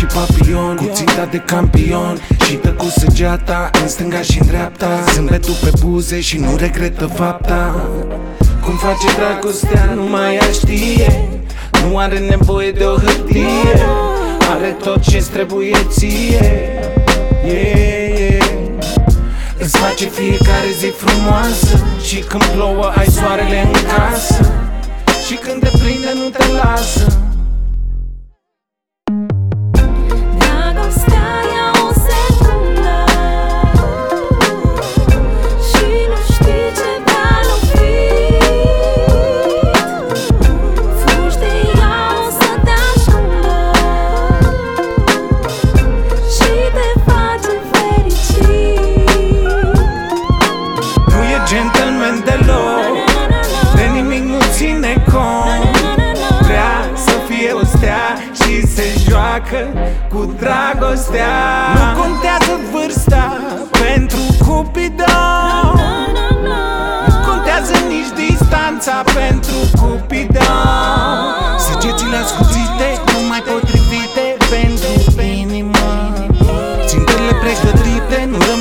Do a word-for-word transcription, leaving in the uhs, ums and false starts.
papion, cuțita de campion și dă cu săgeata în stânga și în dreapta. Zâmbetul pe buze și nu regretă fapta. Cum face dragostea, numai ea știe. Nu are nevoie de o hârtie, are tot ce-ți trebuie ție. Yeah, yeah. Îți face fiecare zi frumoasă și când plouă ai soarele în casă și când te prinde nu te lasă. Gentleman deloc, de nimic nu ține cont. Vrea să fie o stea și se joacă cu dragostea. Nu contează vârsta pentru Cupidon, nu contează nici distanța pentru Cupidon. Săgețile ascuțite, numai potrivite pentru inimă. Țintările pregătite, nu